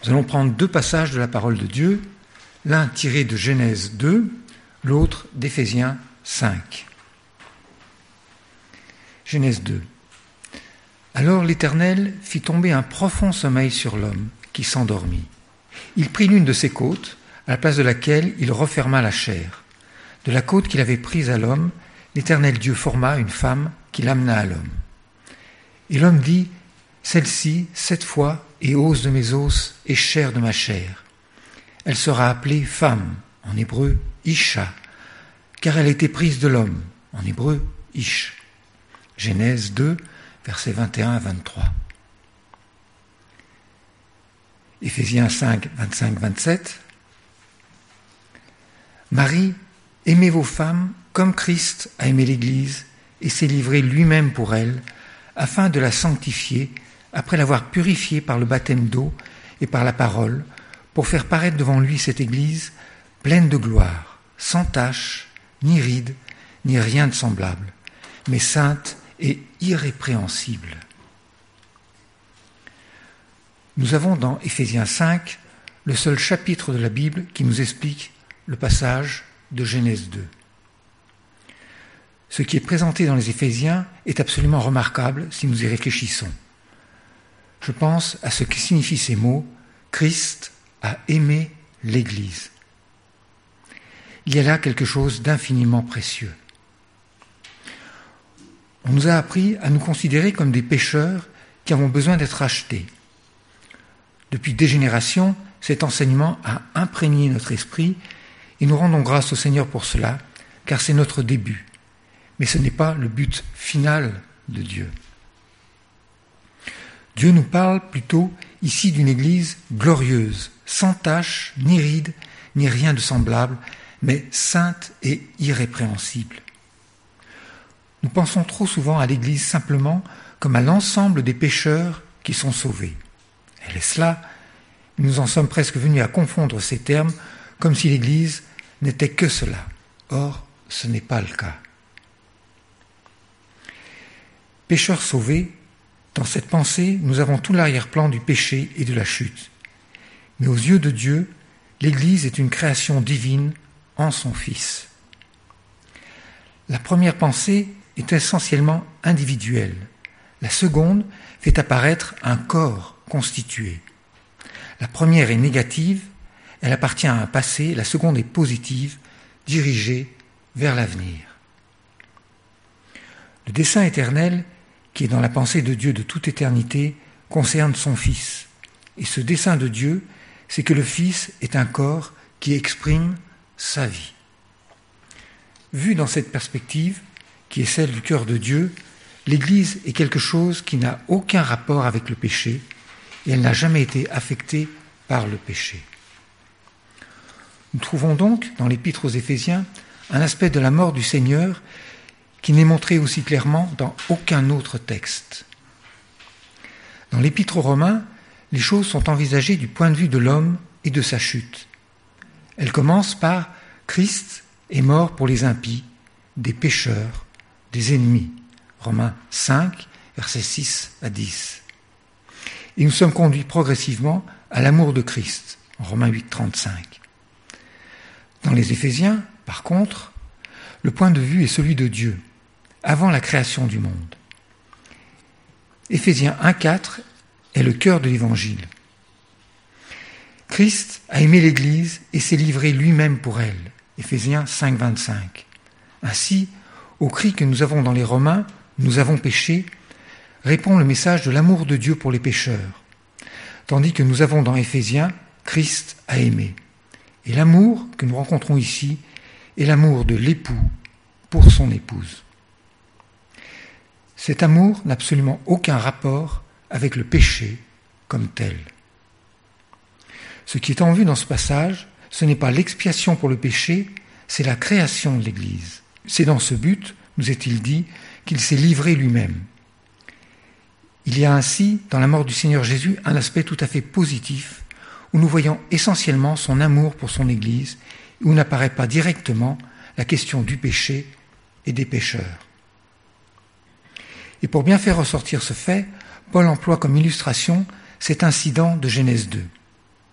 Nous allons prendre deux passages de la parole de Dieu, l'un tiré de Genèse 2, l'autre d'Éphésiens 5. Genèse 2. Alors l'Éternel fit tomber un profond sommeil sur l'homme, qui s'endormit. Il prit l'une de ses côtes, à la place de laquelle il referma la chair. De la côte qu'il avait prise à l'homme, l'Éternel Dieu forma une femme qu'il amena à l'homme. Et l'homme dit, « Celle-ci, cette fois, est os de mes os et chair de ma chair. Elle sera appelée femme, en hébreu, Isha, car elle était prise de l'homme, en hébreu, Ish. » Genèse 2, versets 21 à 23. Éphésiens 5, 25-27. Marie, aimez vos femmes comme Christ a aimé l'Église et s'est livré lui-même pour elle, afin de la sanctifier, après l'avoir purifiée par le baptême d'eau et par la parole, pour faire paraître devant lui cette Église pleine de gloire, sans tache, ni ride, ni rien de semblable, mais sainte et irrépréhensible. Nous avons dans Éphésiens 5 le seul chapitre de la Bible qui nous explique le passage de Genèse 2. Ce qui est présenté dans les Éphésiens est absolument remarquable si nous y réfléchissons. Je pense à ce que signifient ces mots « Christ a aimé l'Église ». Il y a là quelque chose d'infiniment précieux. On nous a appris à nous considérer comme des pécheurs qui avons besoin d'être rachetés. Depuis des générations, cet enseignement a imprégné notre esprit et nous rendons grâce au Seigneur pour cela, car c'est notre début. Mais ce n'est pas le but final de Dieu. Dieu nous parle plutôt ici d'une Église glorieuse, sans tache, ni ride, ni rien de semblable, mais sainte et irrépréhensible. Nous pensons trop souvent à l'Église simplement comme à l'ensemble des pécheurs qui sont sauvés. Elle est cela, nous en sommes presque venus à confondre ces termes comme si l'Église n'était que cela. Or, ce n'est pas le cas. Pécheurs sauvés, dans cette pensée, nous avons tout l'arrière-plan du péché et de la chute. Mais aux yeux de Dieu, l'Église est une création divine en son Fils. La première pensée est essentiellement individuelle. La seconde fait apparaître un corps constitué. La première est négative, elle appartient à un passé, la seconde est positive, dirigée vers l'avenir. Le dessein éternel, qui est dans la pensée de Dieu de toute éternité, concerne son Fils. Et ce dessein de Dieu, c'est que le Fils est un corps qui exprime sa vie. Vu dans cette perspective, qui est celle du cœur de Dieu, l'Église est quelque chose qui n'a aucun rapport avec le péché et elle n'a jamais été affectée par le péché. Nous trouvons donc dans l'Épître aux Éphésiens un aspect de la mort du Seigneur qui n'est montré aussi clairement dans aucun autre texte. Dans l'Épître aux Romains, les choses sont envisagées du point de vue de l'homme et de sa chute. Elle commence par « Christ est mort pour les impies, des pécheurs, des ennemis ». Romains 5, versets 6 à 10. Et nous sommes conduits progressivement à l'amour de Christ, en Romains 8, 35. Dans les Éphésiens, par contre, le point de vue est celui de Dieu, avant la création du monde. Éphésiens 1, 4 est le cœur de l'Évangile. Christ a aimé l'Église et s'est livré lui-même pour elle. Éphésiens 5, 25. Ainsi, au cri que nous avons dans les Romains, nous avons péché, répond le message de l'amour de Dieu pour les pécheurs, tandis que nous avons dans Éphésiens, Christ a aimé. Et l'amour que nous rencontrons ici est l'amour de l'époux pour son épouse. Cet amour n'a absolument aucun rapport avec le péché comme tel. Ce qui est en vue dans ce passage, ce n'est pas l'expiation pour le péché, c'est la création de l'Église. C'est dans ce but, nous est-il dit, qu'il s'est livré lui-même. Il y a ainsi, dans la mort du Seigneur Jésus, un aspect tout à fait positif, où nous voyons essentiellement son amour pour son Église, où n'apparaît pas directement la question du péché et des pécheurs. Et pour bien faire ressortir ce fait, Paul emploie comme illustration cet incident de Genèse 2.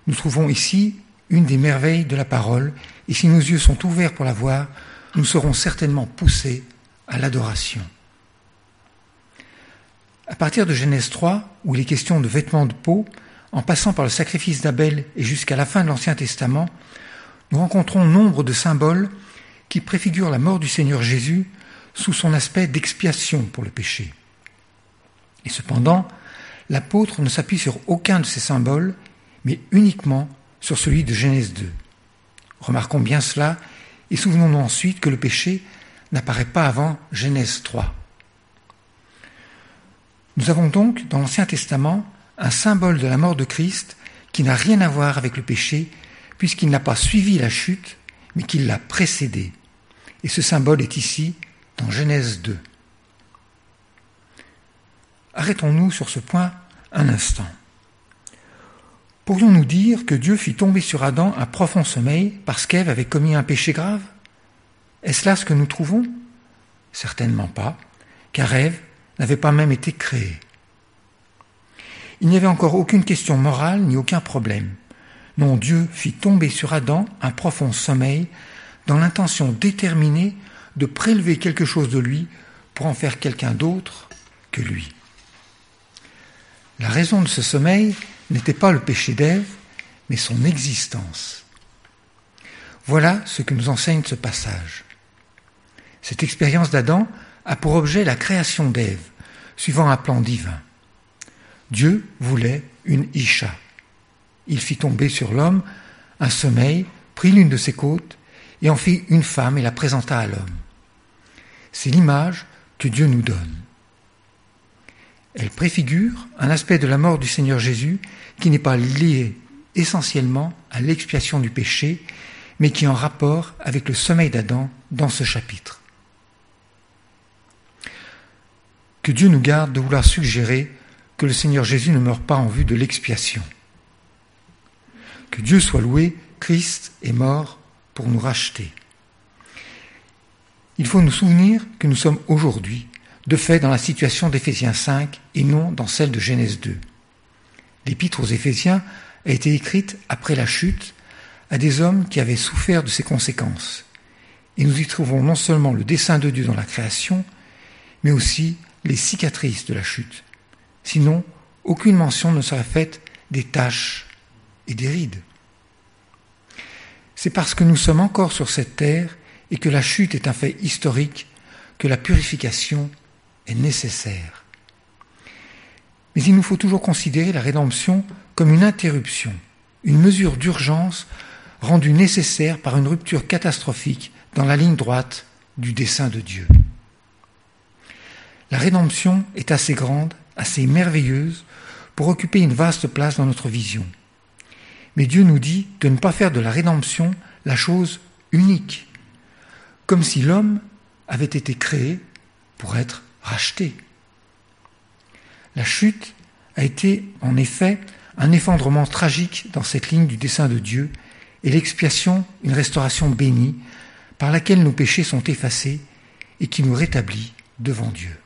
nous trouvons ici une des merveilles de la parole, et si nos yeux sont ouverts pour la voir, nous serons certainement poussés à l'adoration. À partir de Genèse 3, où il est question de vêtements de peau, en passant par le sacrifice d'Abel et jusqu'à la fin de l'Ancien Testament, nous rencontrons nombre de symboles qui préfigurent la mort du Seigneur Jésus sous son aspect d'expiation pour le péché. Et cependant, l'apôtre ne s'appuie sur aucun de ces symboles, mais uniquement sur celui de Genèse 2. Remarquons bien cela et souvenons-nous ensuite que le péché n'apparaît pas avant Genèse 3. Nous avons donc dans l'Ancien Testament un symbole de la mort de Christ qui n'a rien à voir avec le péché puisqu'il n'a pas suivi la chute mais qu'il l'a précédé. Et ce symbole est ici dans Genèse 2. Arrêtons-nous sur ce point un instant. Pourrions-nous dire que Dieu fit tomber sur Adam un profond sommeil parce qu'Ève avait commis un péché grave ? Est-ce là ce que nous trouvons ? Certainement pas, car Ève n'avait pas même été créée. Il n'y avait encore aucune question morale ni aucun problème. Non, Dieu fit tomber sur Adam un profond sommeil dans l'intention déterminée de prélever quelque chose de lui pour en faire quelqu'un d'autre que lui. La raison de ce sommeil n'était pas le péché d'Ève, mais son existence. Voilà ce que nous enseigne ce passage. Cette expérience d'Adam a pour objet la création d'Ève, suivant un plan divin. Dieu voulait une Isha. Il fit tomber sur l'homme un sommeil, prit l'une de ses côtes et en fit une femme et la présenta à l'homme. C'est l'image que Dieu nous donne. Elle préfigure un aspect de la mort du Seigneur Jésus qui n'est pas lié essentiellement à l'expiation du péché, mais qui est en rapport avec le sommeil d'Adam dans ce chapitre. Que Dieu nous garde de vouloir suggérer que le Seigneur Jésus ne meurt pas en vue de l'expiation. Que Dieu soit loué, Christ est mort pour nous racheter. Il faut nous souvenir que nous sommes aujourd'hui, de fait, dans la situation d'Éphésiens 5 et non dans celle de Genèse 2. L'épître aux Éphésiens a été écrite après la chute à des hommes qui avaient souffert de ses conséquences. Et nous y trouvons non seulement le dessein de Dieu dans la création, mais aussi les cicatrices de la chute. Sinon, aucune mention ne serait faite des taches et des rides. C'est parce que nous sommes encore sur cette terre et que la chute est un fait historique que la purification est nécessaire. Mais il nous faut toujours considérer la rédemption comme une interruption, une mesure d'urgence rendue nécessaire par une rupture catastrophique dans la ligne droite du dessein de Dieu. La rédemption est assez grande, assez merveilleuse pour occuper une vaste place dans notre vision. Mais Dieu nous dit de ne pas faire de la rédemption la chose unique, comme si l'homme avait été créé pour être racheté. La chute a été en effet un effondrement tragique dans cette ligne du dessein de Dieu et l'expiation, une restauration bénie par laquelle nos péchés sont effacés et qui nous rétablit devant Dieu.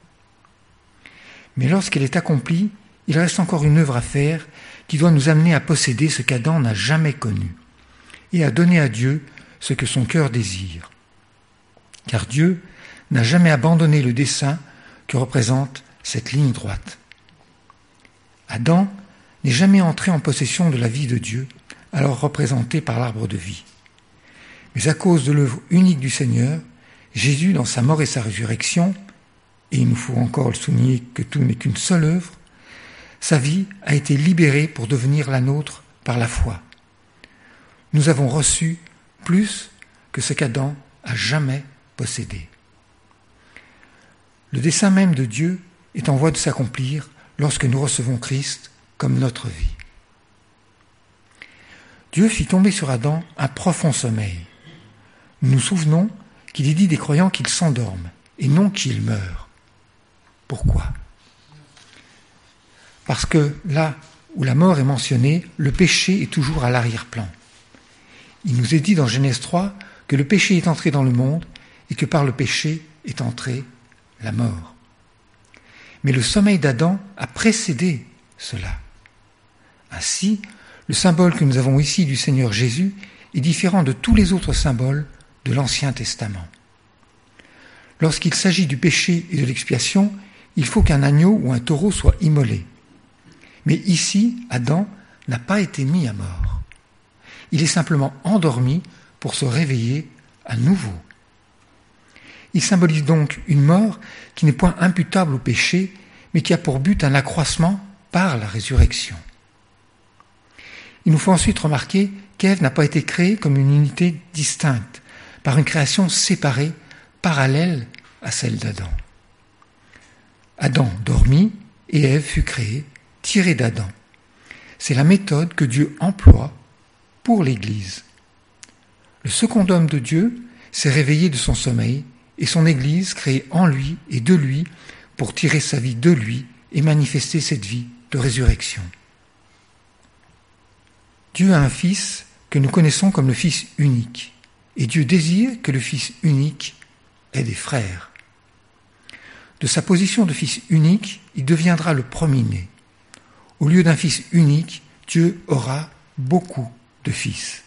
Mais lorsqu'elle est accomplie, il reste encore une œuvre à faire qui doit nous amener à posséder ce qu'Adam n'a jamais connu et à donner à Dieu ce que son cœur désire. Car Dieu n'a jamais abandonné le dessein que représente cette ligne droite. Adam n'est jamais entré en possession de la vie de Dieu, alors représentée par l'arbre de vie. Mais à cause de l'œuvre unique du Seigneur, Jésus, dans sa mort et sa résurrection, et il nous faut encore le souligner que tout n'est qu'une seule œuvre, sa vie a été libérée pour devenir la nôtre par la foi. Nous avons reçu plus que ce qu'Adam a jamais possédé. Le dessein même de Dieu est en voie de s'accomplir lorsque nous recevons Christ comme notre vie. Dieu fit tomber sur Adam un profond sommeil. Nous nous souvenons qu'il est dit des croyants qu'ils s'endorment et non qu'ils meurent. Pourquoi ? Parce que là où la mort est mentionnée, le péché est toujours à l'arrière-plan. Il nous est dit dans Genèse 3 que le péché est entré dans le monde et que par le péché est entrée la mort. Mais le sommeil d'Adam a précédé cela. Ainsi, Le symbole que nous avons ici du Seigneur Jésus est différent de tous les autres symboles de l'Ancien Testament. Lorsqu'il s'agit du péché et de l'expiation, il faut qu'un agneau ou un taureau soit immolé. Mais ici, Adam n'a pas été mis à mort. Il est simplement endormi pour se réveiller à nouveau. Il symbolise donc une mort qui n'est point imputable au péché, mais qui a pour but un accroissement par la résurrection. Il nous faut ensuite remarquer qu'Ève n'a pas été créée comme une unité distincte, par une création séparée, parallèle à celle d'Adam. Adam dormit et Ève fut créée, tirée d'Adam. C'est la méthode que Dieu emploie pour l'Église. Le second homme de Dieu s'est réveillé de son sommeil et son Église créée en lui et de lui pour tirer sa vie de lui et manifester cette vie de résurrection. Dieu a un Fils que nous connaissons comme le Fils unique, et Dieu désire que le Fils unique ait des frères. De sa position de Fils unique, il deviendra le premier-né. Au lieu d'un Fils unique, Dieu aura beaucoup de fils.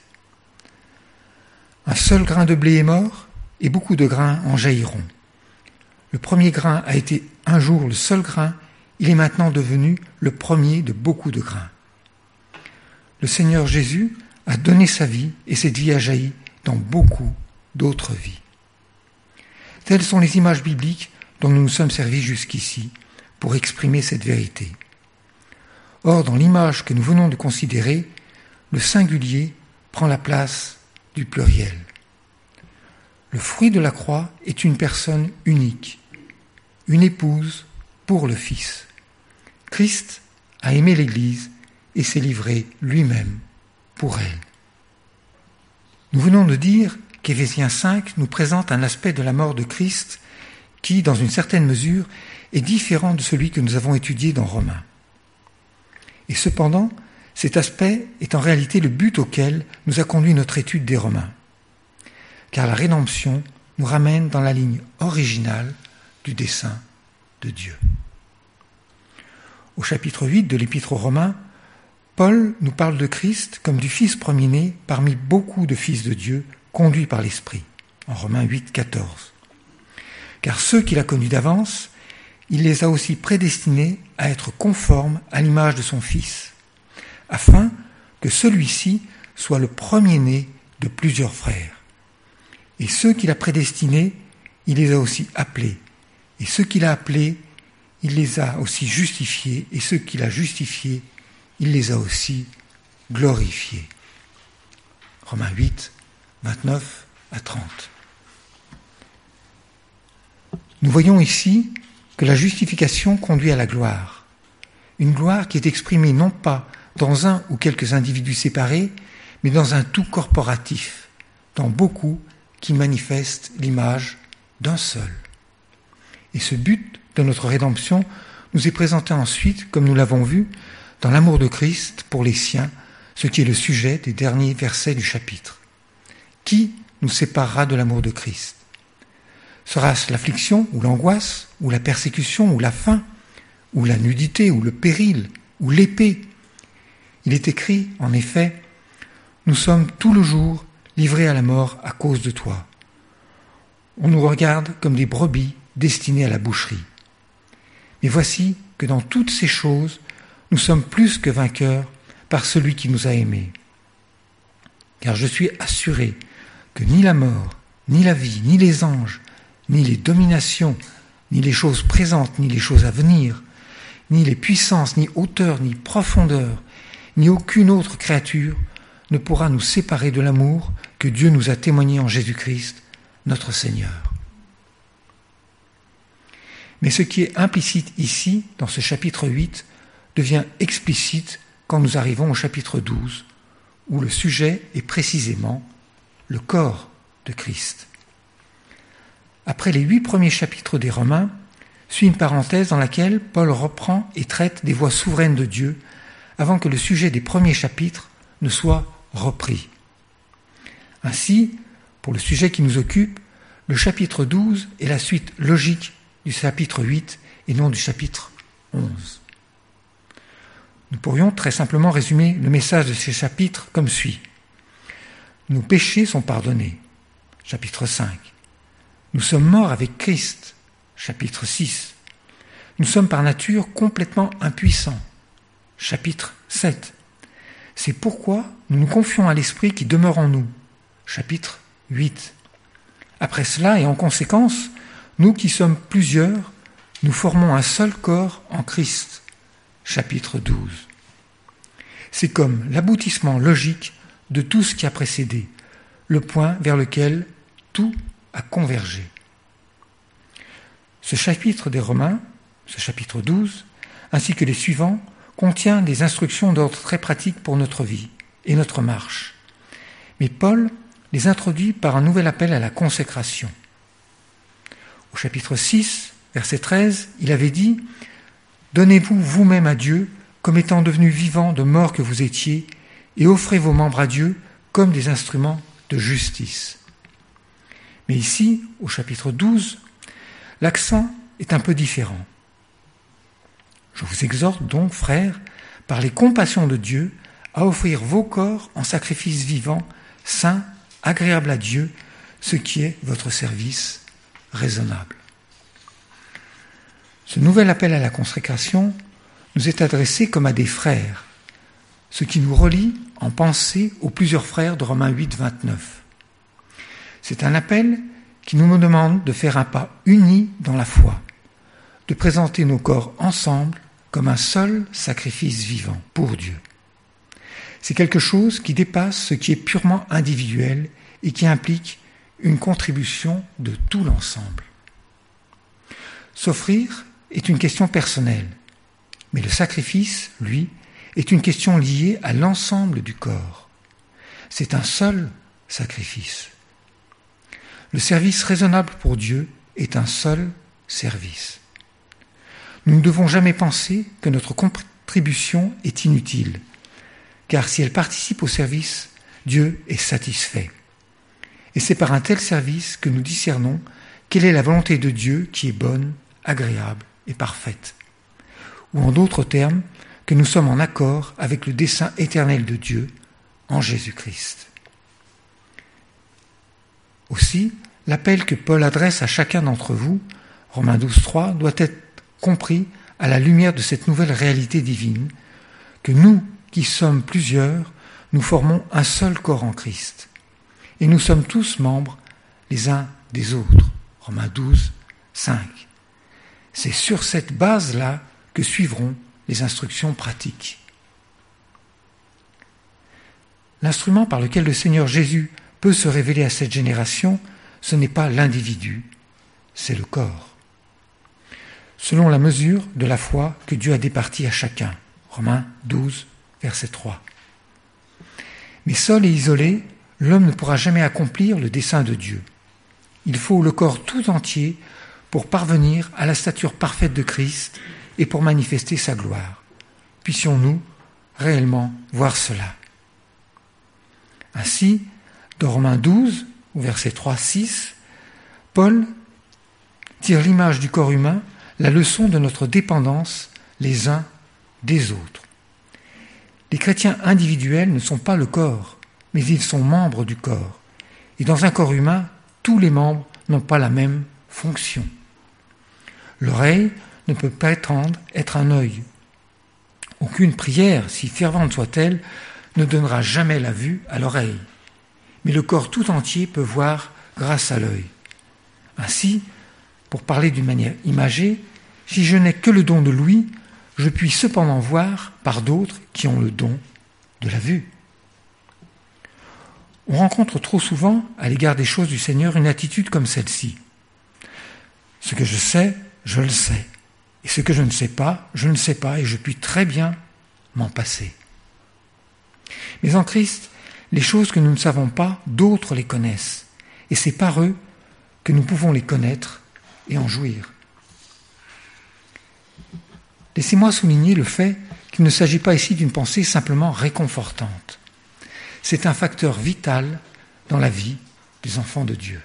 Un seul grain de blé est mort, et beaucoup de grains en jailliront. Le premier grain a été un jour le seul grain, il est maintenant devenu le premier de beaucoup de grains. Le Seigneur Jésus a donné sa vie et cette vie a jailli dans beaucoup d'autres vies. Telles sont les images bibliques dont nous nous sommes servis jusqu'ici pour exprimer cette vérité. Or, dans l'image que nous venons de considérer, le singulier prend la place du pluriel. Le fruit de la croix est une personne unique, une épouse pour le Fils. Christ a aimé l'Église et s'est livré lui-même pour elle. Nous venons de dire qu'Éphésiens 5 nous présente un aspect de la mort de Christ qui, dans une certaine mesure, est différent de celui que nous avons étudié dans Romains. Et cependant, cet aspect est en réalité le but auquel nous a conduit notre étude des Romains. Car la rédemption nous ramène dans la ligne originale du dessein de Dieu. Au chapitre 8 de l'Épître aux Romains, Paul nous parle de Christ comme du Fils premier-né parmi beaucoup de fils de Dieu conduits par l'Esprit, en Romains 8, 14. Car ceux qu'il a connus d'avance, il les a aussi prédestinés à être conformes à l'image de son Fils, afin que celui-ci soit le premier-né de plusieurs frères. Et ceux qu'il a prédestinés, il les a aussi appelés. Et ceux qu'il a appelés, il les a aussi justifiés. Et ceux qu'il a justifiés, il les a aussi glorifiés. Romains 8, 29 à 30. Nous voyons ici que la justification conduit à la gloire. Une gloire qui est exprimée non pas dans un ou quelques individus séparés, mais dans un tout corporatif, dans beaucoup qui manifestent l'image d'un seul. Et ce but de notre rédemption nous est présenté ensuite, comme nous l'avons vu, dans l'amour de Christ pour les siens, ce qui est le sujet des derniers versets du chapitre. Qui nous séparera de l'amour de Christ ? Sera-ce l'affliction ou l'angoisse, ou la persécution ou la faim, ou la nudité ou le péril, ou l'épée ? Il est écrit, en effet, « Nous sommes tout le jour livrés à la mort à cause de toi. On nous regarde comme des brebis destinées à la boucherie. Mais voici que dans toutes ces choses, nous sommes plus que vainqueurs par celui qui nous a aimés. Car je suis assuré que ni la mort, ni la vie, ni les anges, ni les dominations, ni les choses présentes, ni les choses à venir, ni les puissances, ni hauteur, ni profondeur, ni aucune autre créature ne pourra nous séparer de l'amour que Dieu nous a témoigné en Jésus-Christ, notre Seigneur. Mais ce qui est implicite ici, dans ce chapitre 8, devient explicite quand nous arrivons au chapitre 12, où le sujet est précisément le corps de Christ. Après les 8 premiers chapitres des Romains, suit une parenthèse dans laquelle Paul reprend et traite des voies souveraines de Dieu avant que le sujet des premiers chapitres ne soit repris. Ainsi, pour le sujet qui nous occupe, le chapitre 12 est la suite logique du chapitre 8 et non du chapitre 11. Nous pourrions très simplement résumer le message de ces chapitres comme suit. Nos péchés sont pardonnés, chapitre 5. Nous sommes morts avec Christ, chapitre 6. Nous sommes par nature complètement impuissants, chapitre 7. C'est pourquoi nous nous confions à l'Esprit qui demeure en nous, chapitre 8. Après cela, et en conséquence, nous qui sommes plusieurs, nous formons un seul corps en Christ, chapitre 12. C'est comme l'aboutissement logique de tout ce qui a précédé, le point vers lequel tout a convergé. Ce chapitre des Romains, ce chapitre 12, ainsi que les suivants, contient des instructions d'ordre très pratique pour notre vie et notre marche. Mais Paul les introduit par un nouvel appel à la consécration. Au chapitre 6, verset 13, il avait dit « Donnez-vous vous-même à Dieu comme étant devenus vivants de mort que vous étiez, et offrez vos membres à Dieu comme des instruments de justice. » Mais ici, au chapitre 12, l'accent est un peu différent. Je vous exhorte donc, frères, par les compassions de Dieu, à offrir vos corps en sacrifice vivant, saint, agréable à Dieu, ce qui est votre service raisonnable. Ce nouvel appel à la consécration nous est adressé comme à des frères, ce qui nous relie en pensée aux plusieurs frères de Romains 8, 29. C'est un appel qui nous demande de faire un pas uni dans la foi, de présenter nos corps ensemble comme un seul sacrifice vivant pour Dieu. C'est quelque chose qui dépasse ce qui est purement individuel et qui implique une contribution de tout l'ensemble. S'offrir est une question personnelle, mais le sacrifice, lui, est une question liée à l'ensemble du corps. C'est un seul sacrifice. Le service raisonnable pour Dieu est un seul service. Nous ne devons jamais penser que notre contribution est inutile, car si elle participe au service, Dieu est satisfait. Et c'est par un tel service que nous discernons quelle est la volonté de Dieu qui est bonne, agréable et parfaite. Ou en d'autres termes, que nous sommes en accord avec le dessein éternel de Dieu en Jésus-Christ. Aussi, l'appel que Paul adresse à chacun d'entre vous, Romains 12, 3, doit être compris à la lumière de cette nouvelle réalité divine, que nous, qui sommes plusieurs, nous formons un seul corps en Christ. Et nous sommes tous membres les uns des autres. Romains 12, 5. C'est sur cette base-là que suivront les instructions pratiques. L'instrument par lequel le Seigneur Jésus peut se révéler à cette génération, ce n'est pas l'individu, c'est le corps. Selon la mesure de la foi que Dieu a départie à chacun. Romains 12, verset 3. Mais seul et isolé, l'homme ne pourra jamais accomplir le dessein de Dieu. Il faut le corps tout entier pour parvenir à la stature parfaite de Christ et pour manifester sa gloire. Puissions-nous réellement voir cela. Ainsi, dans Romains 12, au verset 3-6, Paul tire l'image du corps humain, la leçon de notre dépendance les uns des autres. Les chrétiens individuels ne sont pas le corps, mais ils sont membres du corps. Et dans un corps humain, tous les membres n'ont pas la même fonction. L'oreille ne peut prétendre être un œil. Aucune prière, si fervente soit-elle, ne donnera jamais la vue à l'oreille. Mais le corps tout entier peut voir grâce à l'œil. Ainsi, pour parler d'une manière imagée, si je n'ai que le don de l'ouïe, je puis cependant voir par d'autres qui ont le don de la vue. On rencontre trop souvent, à l'égard des choses du Seigneur, une attitude comme celle-ci. Ce que je sais, je le sais. Et ce que je ne sais pas, je ne sais pas, et je puis très bien m'en passer. Mais en Christ, les choses que nous ne savons pas, d'autres les connaissent. Et c'est par eux que nous pouvons les connaître et en jouir. Laissez-moi souligner le fait qu'il ne s'agit pas ici d'une pensée simplement réconfortante. C'est un facteur vital dans la vie des enfants de Dieu.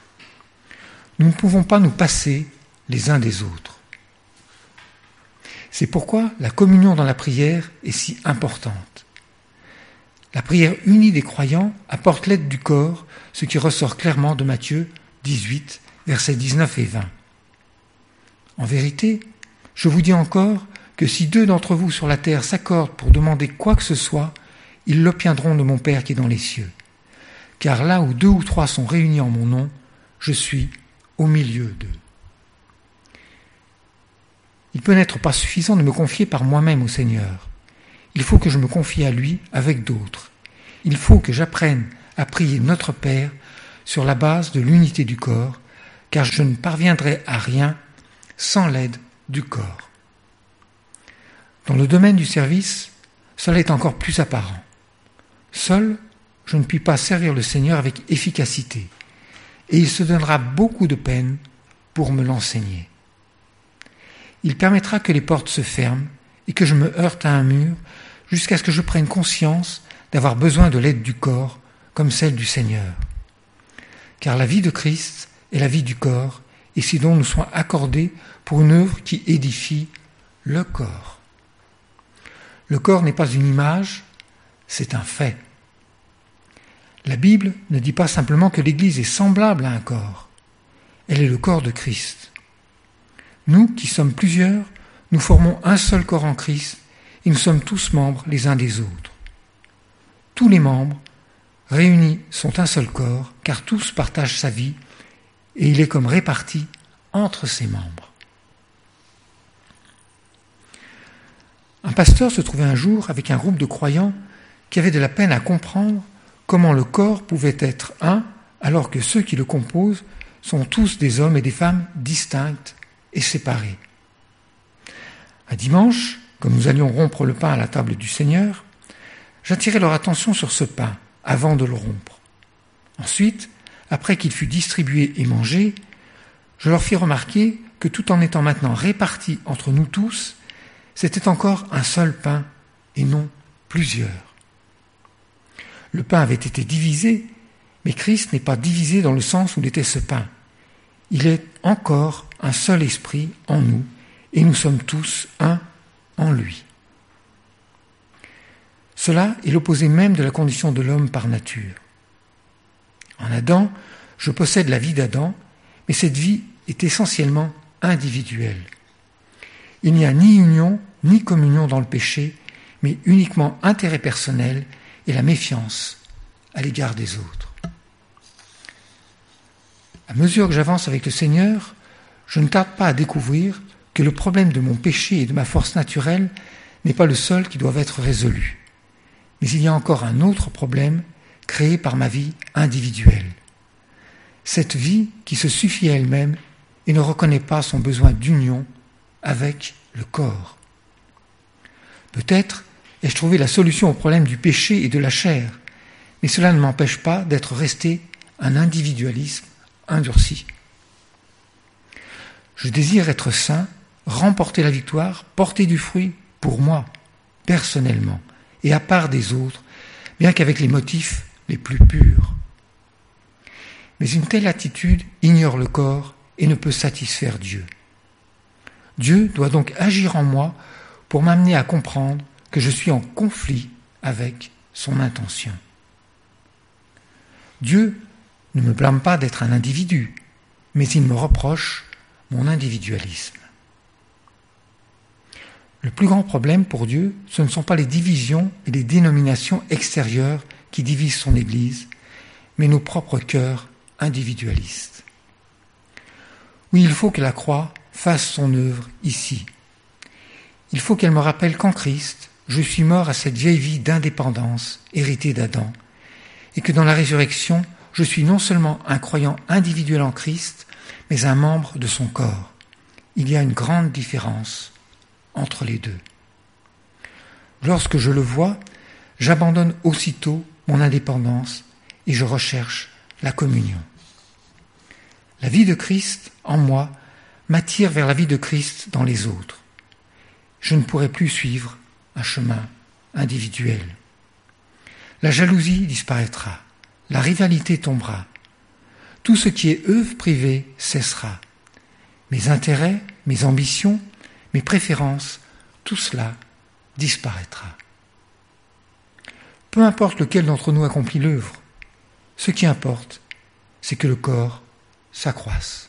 Nous ne pouvons pas nous passer les uns des autres. C'est pourquoi la communion dans la prière est si importante. La prière unie des croyants apporte l'aide du corps, ce qui ressort clairement de Matthieu 18, versets 19 et 20. En vérité, je vous dis encore que si 2 d'entre vous sur la terre s'accordent pour demander quoi que ce soit, ils l'obtiendront de mon Père qui est dans les cieux. Car là où 2 ou 3 sont réunis en mon nom, je suis au milieu d'eux. Il peut n'être pas suffisant de me confier par moi-même au Seigneur. Il faut que je me confie à lui avec d'autres. Il faut que j'apprenne à prier notre Père sur la base de l'unité du corps, car je ne parviendrai à rien sans l'aide du corps. Dans le domaine du service, cela est encore plus apparent. Seul, je ne puis pas servir le Seigneur avec efficacité, et il se donnera beaucoup de peine pour me l'enseigner. Il permettra que les portes se ferment et que je me heurte à un mur jusqu'à ce que je prenne conscience d'avoir besoin de l'aide du corps comme celle du Seigneur. Car la vie de Christ est la vie du corps, et c'est donc nous soient accordés pour une œuvre qui édifie le corps. Le corps n'est pas une image, c'est un fait. La Bible ne dit pas simplement que l'Église est semblable à un corps. Elle est le corps de Christ. Nous, qui sommes plusieurs, nous formons un seul corps en Christ et nous sommes tous membres les uns des autres. Tous les membres, réunis, sont un seul corps, car tous partagent sa vie et il est comme réparti entre ses membres. Un pasteur se trouvait un jour avec un groupe de croyants qui avaient de la peine à comprendre comment le corps pouvait être un alors que ceux qui le composent sont tous des hommes et des femmes distincts et séparés. Un dimanche, comme nous allions rompre le pain à la table du Seigneur, j'attirai leur attention sur ce pain avant de le rompre. Ensuite, après qu'il fut distribué et mangé, je leur fis remarquer que tout en étant maintenant répartis entre nous tous, c'était encore un seul pain et non plusieurs. Le pain avait été divisé, mais Christ n'est pas divisé dans le sens où il était ce pain. Il est encore un seul esprit en nous et nous sommes tous un en lui. Cela est l'opposé même de la condition de l'homme par nature. En Adam, je possède la vie d'Adam, mais cette vie est essentiellement individuelle. Il n'y a ni union ni communion dans le péché, mais uniquement intérêt personnel et la méfiance à l'égard des autres. À mesure que j'avance avec le Seigneur, je ne tarde pas à découvrir que le problème de mon péché et de ma force naturelle n'est pas le seul qui doit être résolu. Mais il y a encore un autre problème créé par ma vie individuelle. Cette vie qui se suffit à elle-même et ne reconnaît pas son besoin d'union avec le corps. Peut-être ai-je trouvé la solution au problème du péché et de la chair, mais cela ne m'empêche pas d'être resté un individualisme endurci. Je désire être saint, remporter la victoire, porter du fruit pour moi, personnellement, et à part des autres, bien qu'avec les motifs les plus purs. Mais une telle attitude ignore le corps et ne peut satisfaire Dieu. Dieu doit donc agir en moi pour m'amener à comprendre que je suis en conflit avec son intention. Dieu ne me blâme pas d'être un individu, mais il me reproche mon individualisme. Le plus grand problème pour Dieu, ce ne sont pas les divisions et les dénominations extérieures qui divisent son Église, mais nos propres cœurs individualistes. Oui, il faut que la croix fasse son œuvre ici. Il faut qu'elle me rappelle qu'en Christ, je suis mort à cette vieille vie d'indépendance héritée d'Adam, et que dans la résurrection, je suis non seulement un croyant individuel en Christ, mais un membre de son corps. Il y a une grande différence entre les deux. Lorsque je le vois, j'abandonne aussitôt mon indépendance et je recherche la communion. La vie de Christ en moi m'attire vers la vie de Christ dans les autres. Je ne pourrai plus suivre un chemin individuel. La jalousie disparaîtra, la rivalité tombera. Tout ce qui est œuvre privée cessera. Mes intérêts, mes ambitions, mes préférences tout cela disparaîtra. Peu importe lequel d'entre nous accomplit l'œuvre, ce qui importe, c'est que le corps s'accroisse.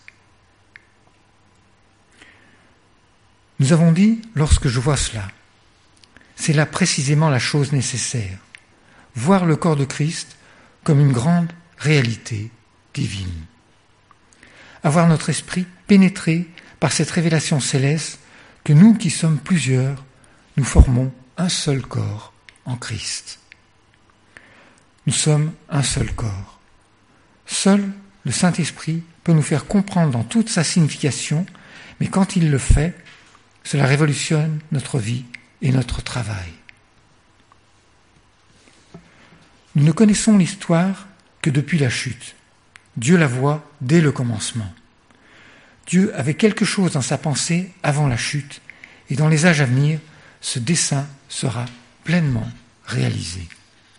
Nous avons dit, lorsque je vois cela, c'est là précisément la chose nécessaire, voir le corps de Christ comme une grande réalité divine. Avoir notre esprit pénétré par cette révélation céleste que nous qui sommes plusieurs, nous formons un seul corps en Christ. Nous sommes un seul corps. Seul le Saint-Esprit peut nous faire comprendre dans toute sa signification, mais quand il le fait, cela révolutionne notre vie et notre travail. Nous ne connaissons l'histoire que depuis la chute. Dieu la voit dès le commencement. Dieu avait quelque chose dans sa pensée avant la chute, et dans les âges à venir, ce dessein sera pleinement réalisé.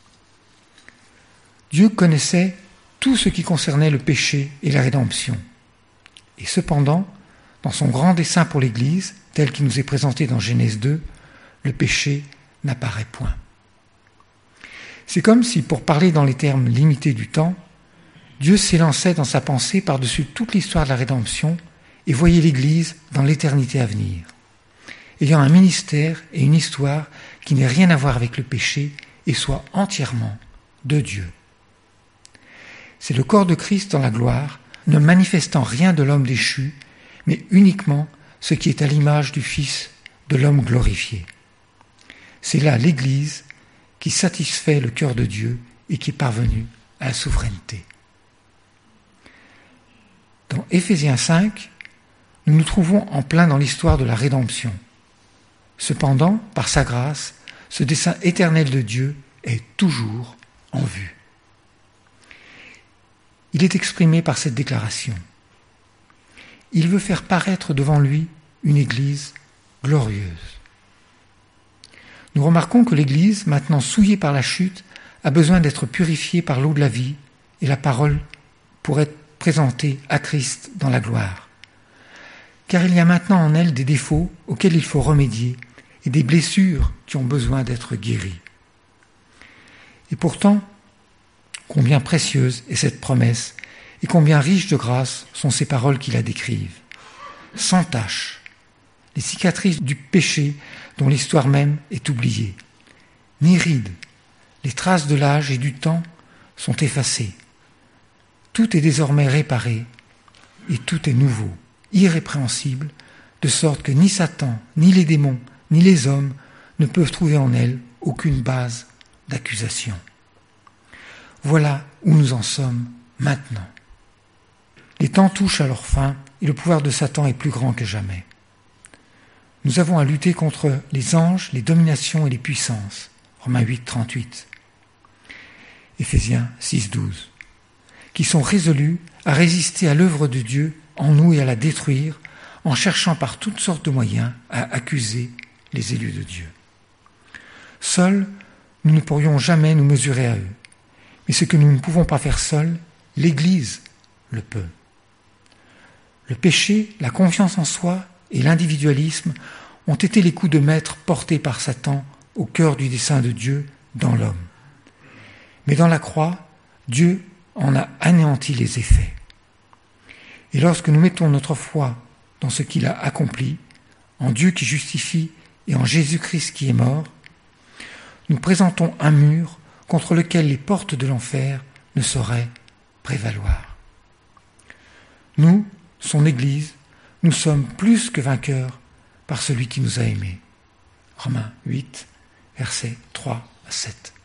Dieu connaissait tout ce qui concernait le péché et la rédemption. Et cependant, dans son grand dessein pour l'Église, tel qu'il nous est présenté dans Genèse 2, le péché n'apparaît point. C'est comme si, pour parler dans les termes limités du temps, Dieu s'élançait dans sa pensée par-dessus toute l'histoire de la rédemption et voyait l'Église dans l'éternité à venir, ayant un ministère et une histoire qui n'ait rien à voir avec le péché et soit entièrement de Dieu. C'est le corps de Christ dans la gloire, ne manifestant rien de l'homme déchu, mais uniquement ce qui est à l'image du Fils de l'homme glorifié. C'est là l'Église qui satisfait le cœur de Dieu et qui est parvenue à la souveraineté. Dans Éphésiens 5, nous nous trouvons en plein dans l'histoire de la rédemption. Cependant, par sa grâce, ce dessein éternel de Dieu est toujours en vue. Il est exprimé par cette déclaration. Il veut faire paraître devant lui une Église glorieuse. Nous remarquons que l'Église, maintenant souillée par la chute, a besoin d'être purifiée par l'eau de la vie et la parole pour être présentée à Christ dans la gloire. Car il y a maintenant en elle des défauts auxquels il faut remédier et des blessures qui ont besoin d'être guéries. Et pourtant, combien précieuse est cette promesse et combien riches de grâce sont ces paroles qui la décrivent. Sans tache, les cicatrices du péché dont l'histoire même est oubliée. Ni rides, les traces de l'âge et du temps sont effacées. Tout est désormais réparé et tout est nouveau, irrépréhensible, de sorte que ni Satan, ni les démons, ni les hommes ne peuvent trouver en elle aucune base d'accusation. Voilà où nous en sommes maintenant. Les temps touchent à leur fin et le pouvoir de Satan est plus grand que jamais. Nous avons à lutter contre les anges, les dominations et les puissances. Romains 8, 38. Éphésiens 6, 12. Qui sont résolus à résister à l'œuvre de Dieu en nous et à la détruire en cherchant par toutes sortes de moyens à accuser les élus de Dieu. Seuls, nous ne pourrions jamais nous mesurer à eux. Mais ce que nous ne pouvons pas faire seuls, l'Église le peut. Le péché, la confiance en soi et l'individualisme ont été les coups de maître portés par Satan au cœur du dessein de Dieu dans l'homme. Mais dans la croix, Dieu en a anéanti les effets. Et lorsque nous mettons notre foi dans ce qu'il a accompli, en Dieu qui justifie et en Jésus-Christ qui est mort, nous présentons un mur contre lequel les portes de l'enfer ne sauraient prévaloir. Nous, son Église, nous sommes plus que vainqueurs par celui qui nous a aimés. Romains 8, versets 3 à 7.